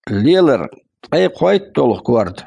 Lieler, ay quite toluk vardı.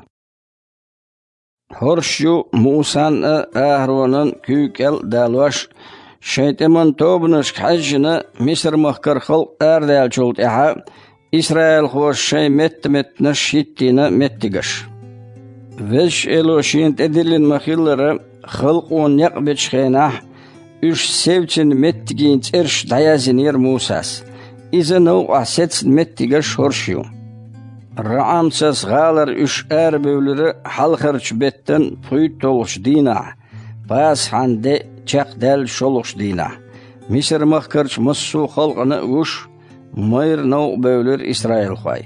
Horshu Musan Ahron'un küykel dalvaş şeyteman tobnuş hajjını Misr mahkar halk erdel çolt eha İsrail hoş şey metmetne şittine mettigaş. Veş eloşint edilin mahilları halk on yakbeç xenah üç sevçin mettiginç erş dayazinir Musas. İzin o asetsin mettigaş horshu. Raamsas galar üç bölürü halkırç betten puyut olmuş dina. Bas hande çakdel şoluş dina. Misr mahkırç mussu halkını uş mayr nau bölür İsrail xay.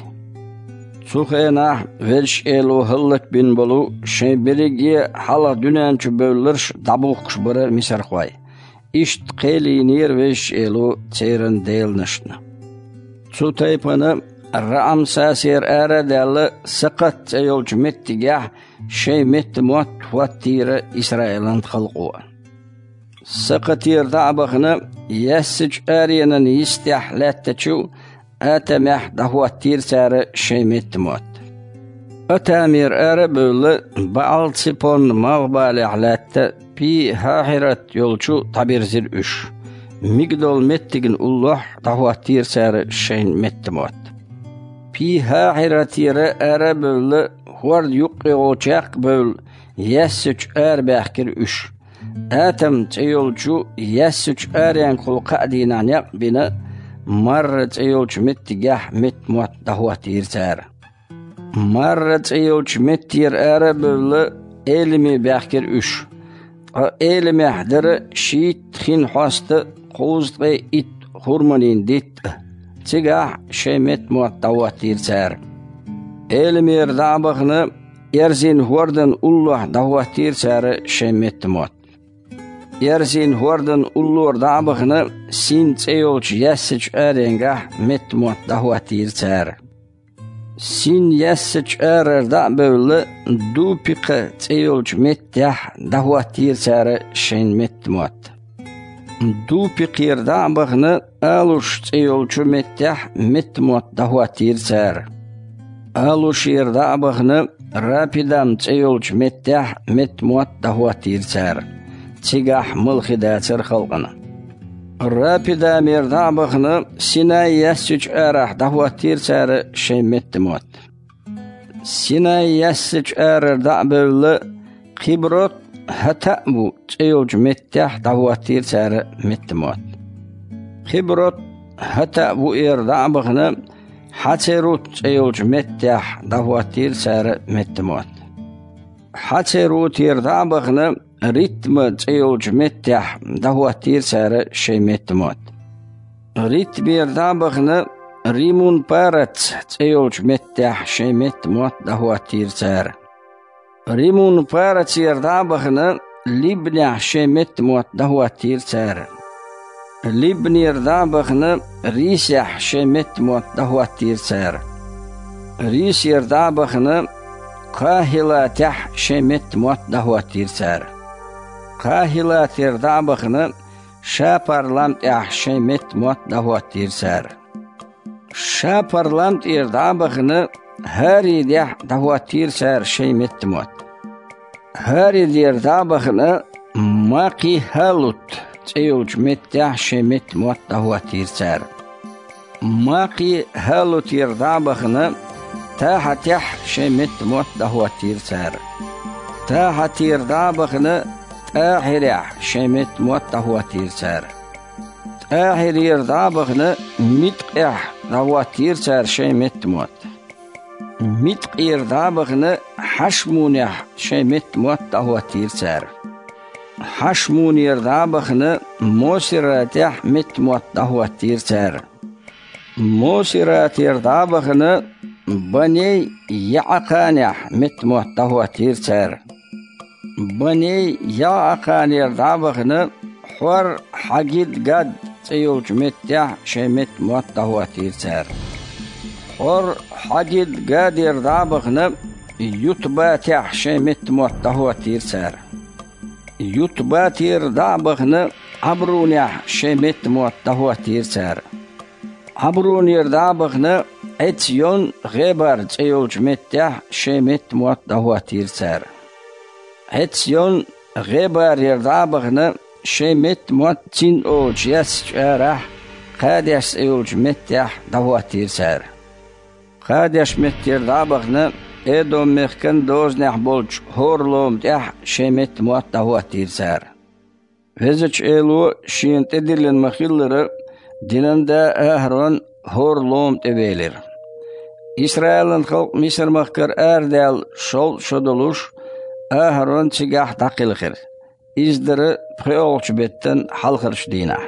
Suhena velş elo hıllık bin bolu şey beligi hala dünençü bölürş dabuqş bırı Misr xay. İşt qelinir velş elo çeyren değilnişni. Su taypanı Ramsasir eredeli sıqat yolç mettigah şey mettimot vattire İsrail'in xalqu. Sıqatir da'baqını yessic ariyanan yistihlatteçu atamah dahvattir sarı şey mettimot. Atamir erebölı baal sipon mağbali ahlatte pi hahirat yolçu tabirzir üş. Migdol mettigin ullah dahvattir sarı şey mettimot. Piha hiratire erebölle huard yuqqoçaq böl yesüç erbahkir üş. Atam çeyolçu yesüç eryan kulqa dinan yaq bina marra çeyolçu mettigah metmuat dahwatir sar. Marra çeyolçu mettir erebölle elmi bahkir üş. Elmi ahdere şiit xin hasta qozqe it hurmanin dit. Цигах шемет муаттаватир сар. Элмир дабахны ерзин хордан уллах даватир сар шемет муат. Ерзин хордан уллор дабахны син цеолч яссич эренгах мет муат даватир сар. Син яссич эрер дабөлы дупиқы цеолч меттях даватир сар шемет муат. Dupikir da'baqni alush tsiyolchu mettah metmuat dahwatir sar. Alushir da'baqni rapidam tsiyolchu mettah metmuat dahwatir sar. Tsigah mulxidatsir xalqana. Rapidamir da'baqni sinay yassich arah dahwatir sar şey metmuat. Sinay yassich arar da'bölü qibrot hatta bu çeyolç mettah davatir sarı mettemot. Khibrot hatta bu da'baqni hacerut çeyolç mettah davatir sarı mettemot. Hacerut da'baqni ritmi çeyolç mettah davatir sarı şey mettemot. Ritmi da'baqni rimun parat çeyolç mettah şey mettemot davatir sarı. Rimun paratir da'baqni libni shemet muat dahwatir sar. Libnir da'baqni risah shemet muat dahwatir sar. Risir da'baqni qahilatah shemet muat dahwatir sar. Qahilatir da'baqni shaparlamt shemet muat dahwatir sar. Shaparlamt da'baqni haridah dahwatir sar shemet muat. Haridir da'baqni maqi halut çeyolç mettah shemet muat dahwatir sar. Maqi halut da'baqni tahatah shemet muat dahwatir sar. Tahatir da'baqni ahirah shemet muat dahwatir sar. Ahirir da'baqni mitqah dahwatir sar shemet muat. Mitqir da'baqni hashmunah shemet muat dahwatir sar. Hashmunir da'baqni mosiratah met muat dahwatir sar. Mosiratir da'baqni baney ya'aqanah met muat dahwatir sar. Baney ya'aqanir da'baqni hwar hagid gad tseyolch mettah shemet muat dahwatir sar. Or hadid gadir da'baqni yutbatah shemet muat dahwatir sar. Yutbatir da'baqni abrunah shemet muat dahwatir sar. Abrunir da'baqni عتيون غبر تيولج متح شمت موت دهواتير سار عتيون غبر يردابغنا شمت موت تين أولج يسجارح قادش أولج متح دهواتير سار قادش متير دابغنا إدوم مخكن دوز نحبولج هورلوم تح شمت موت دهواتير سار وزج إلو شين تدلن مخيلر دينندا أهرون هورلوم تبيلر İsrail'in halk Misir mahkar erdel şol şoduluş ahron çigah takılgır. İzdiri pıyolç betten halkırş dina.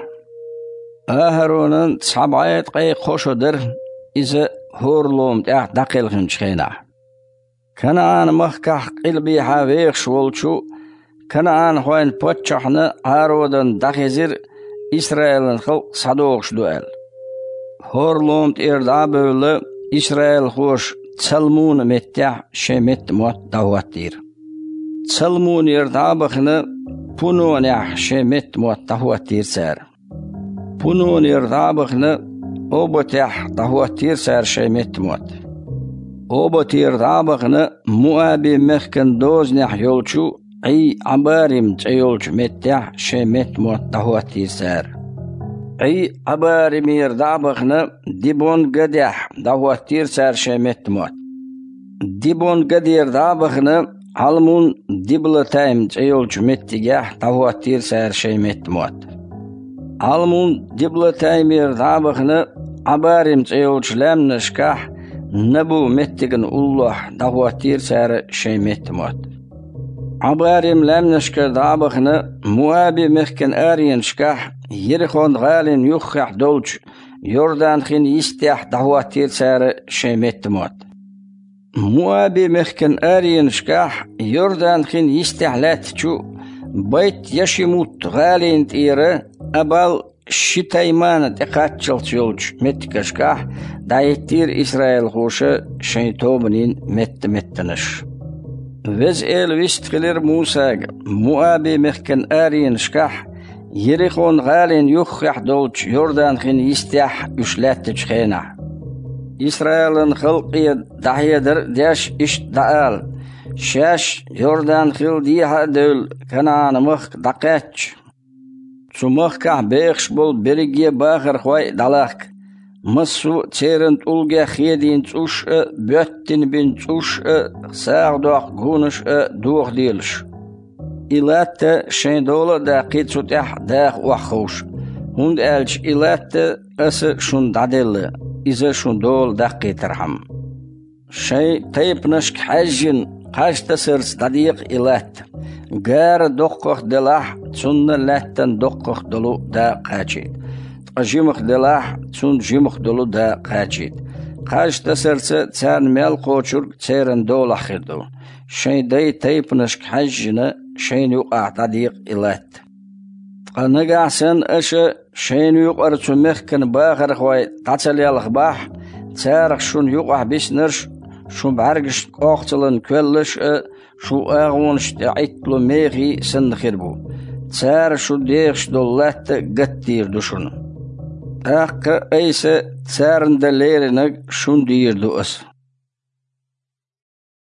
Ahronun sabayet qay qoşudur izi horlom takılgın çıkayna. Kanaan mahkah qilbi haveq şolçu Kanaan hoyn potçahını arodan dakizir İsrail'in halk sadoğuş duel. Horlom erda böyle İsrail hoş Çalmun mettah şemet mot dawatir. Çalmun yerdabıqını punun yah şemet mot dawatir ser. Punun yerdabıqını obotah dawatir ser şemet mot. Obot yerdabıqını muabi mehken doznah yolçu ay abarim çayolç mettah şemet mot dawatir ser. أي أبارمير دابغنا ديبون قديح دواتير سار شمت موت ديبون قدير دابغنا علمون ديبل تايم تيول جمتيجاح دواتير سار شمت موت علمون ديبل تايمير دابغنا أبارم تيول جلام نشكاح نبو متيجن الله دواتير سار شمت موت عبارم لم نشكر دابغنا موابي مخكن آرين شكاح يرخون غالين يخح دولج يوردان خين يستيح دهواتير سار شيمت موت موابي مخكن آرين شكاح يوردان خين يستيح لاتشو بيت يشيموت غالين تيرا أبال شتايمان تقاتشل تيولج متكشكاح دايتير إسرائيل خوشة شيطوبنين متنش وز ويستغلر موسى موابي مخكن آرين شكاح يريخون غالين يخح دولج يوردان خين يستيح يشلات تشخينا إسرائيل خلقي دحيدر داش إش دعال شاش يوردان خيل ديها دول كنان مخ دقاتش سمخ كح بيخش بول بريجي باخر خوي دلاك مسو تيرنت أولجا خيدين تسوش بيتن بين تسوش ساغ دوخ غونش دوخ ديلش إلات شين دولة دا قيتسو تح داخ وخوش هند ألش إلات أس شون دادل إذا شون دول دا قيترحم شي تيب نشك حجن قاش تسرس داديق إلات غار دقق دلاح تسن لاتن دقق دلو دا قاچيد جيمخ دلاح تسن جيمخ دلو دا قاچيد قاش تسرس تسان ميل قوچور تسيرن دول أخيردو شي داي تيب نشك حجن شين يقع تضيق إلات قنقع سن أشا شين يقع تمخكن باخر خوي تاتل يالخباح تارخ شون يقع بيسنرش شون بعرقش قاقتلن كولش شو أغونش تعيطلو ميغي سن خربو تار شو ديغش دولات قتير دوشون أق أيسا تارن دليرنك شون دير دو أس